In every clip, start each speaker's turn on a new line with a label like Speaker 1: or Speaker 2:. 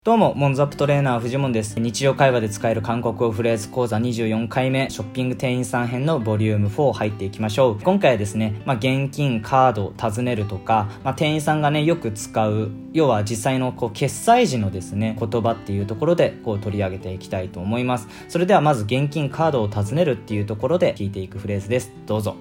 Speaker 1: どうも、モンズアップトレーナー藤本です。日常会話で使える韓国語フレーズ講座24回目、ショッピング店員さん編のボリューム4入っていきましょう。今回はですね、現金、カードを尋ねるとか、店員さんがね、よく使う、要は実際の決済時のですね、言葉っていうところで取り上げていきたいと思います。それではまず現金、カードを尋ねるっていうところで聞いていくフレーズです。どうぞ。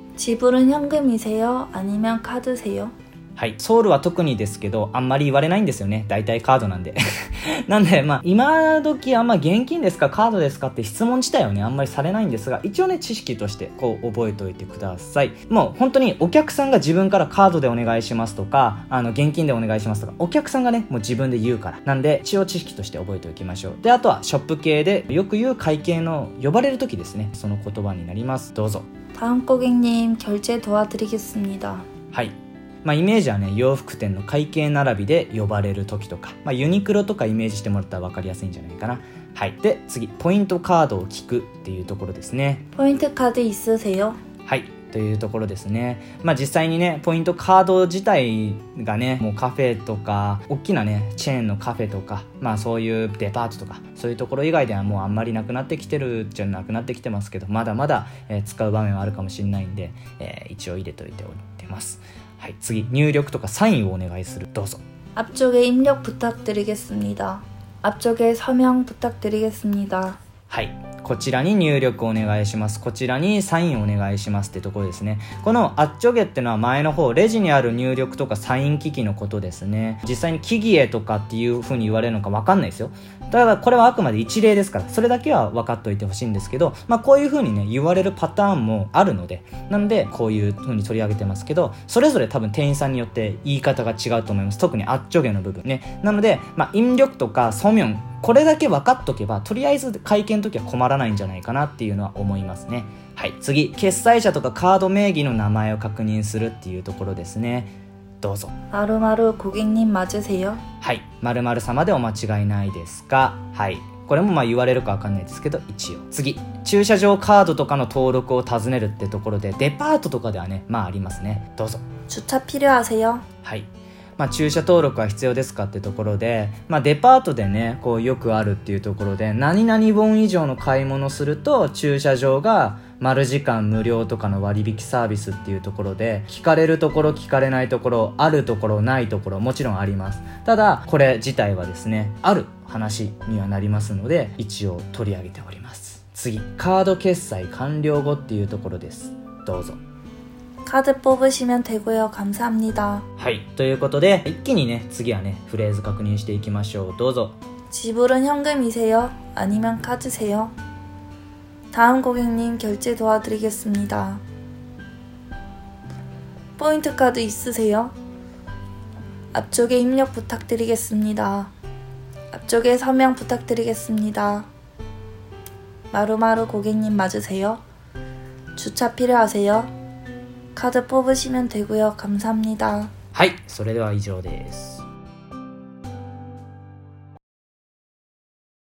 Speaker 2: 지불은현금이세요? 아니면 카드세요?
Speaker 1: はい。ソウルは特にですけど、あんまり言われないんですよね。大体カードなんで。なんで、今時あんま現金ですかカードですかって質問自体はね、あんまりされないんですが、一応ね、知識として覚えておいてください。もう本当にお客さんが自分からカードでお願いしますとか、現金でお願いしますとか、お客さんがね、もう自分で言うから。なんで、一応知識として覚えておきましょう。で、あとはショップ系でよく言う会計の呼ばれる時ですね。その言葉になります。どうぞ。
Speaker 2: 다음 고객님 결제 도와드리겠습니다.
Speaker 1: はい。イメージはね、洋服店の会計並びで呼ばれる時とか、ユニクロとかイメージしてもらったら分かりやすいんじゃないかな。はい。で、次、ポイントカードを聞くっていうところですね。
Speaker 2: 포인트 카드 있으세요?
Speaker 1: はい。というところですね。実際にね、ポイントカード自体がね、もうカフェとか、大きなね、チェーンのカフェとか、そういうデパートとか、そういうところ以外ではもうあんまりなくなってきてるじゃなくなってきてますけど、まだまだ、使う場面はあるかもしれないんで、一応入れといておいてます。はい、次、入力とかサインをお願いする。どうぞ。
Speaker 2: 앞쪽에 입력 부탁드리겠습니다. 앞쪽에 서명 부탁드리겠습니다.
Speaker 1: はい、こちらに入力お願いします。こちらにサインお願いしますってところですね。このアッチョゲってのは前の方、レジにある入力とかサイン機器のことですね。実際に機器へとかっていう風に言われるのか分かんないですよ。だからこれはあくまで一例ですから、それだけは分かっておいてほしいんですけど、こういう風にね、言われるパターンもあるので、なんでこういう風に取り上げてますけど、それぞれ多分店員さんによって言い方が違うと思います。特にアッチョゲの部分ね。なので、引力とかソミョン、これだけ分かっとけば、とりあえず会計の時は困らないんじゃないかなっていうのは思いますね。はい、次、決済者とかカード名義の名前を確認するっていうところですね。どうぞ。
Speaker 2: 마루마루 고객님 맞으세요?
Speaker 1: はい、〇〇様でお間違いないですか。はい、これも言われるか分かんないですけど、一応。次、駐車場カードとかの登録を尋ねるってところで、デパートとかではね、ありますね。どうぞ。
Speaker 2: 주차 필요하세요?
Speaker 1: はい、駐車登録は必要ですかってところで、デパートでね、よくあるっていうところで、何々ウォン以上の買い物すると駐車場が丸時間無料とかの割引サービスっていうところで、聞かれるところ聞かれないところ、あるところないところ、もちろんあります。ただこれ自体はですね、ある話にはなりますので、一応取り上げております。次、カード決済完了後っていうところです。どうぞ。
Speaker 2: 카드 뽑으시면 되고요. 감사합니다.
Speaker 1: はい、ということで一気にね、次はね、フレーズ確認していきましょう。どうぞ。
Speaker 2: 지불은 현금이세요? 아니면 카드세요? 다음 고객님 결제 도와드리겠습니다. 포인트 카드 있으세요? 앞쪽에 입력 부탁드리겠습니다. 앞쪽에 서명 부탁드리겠습니다. 마루마루 고객님 맞으세요? 주차 필요하세요? 카드 뽑으시면 되고요. 감사합니다.
Speaker 1: はい、それでは以上です。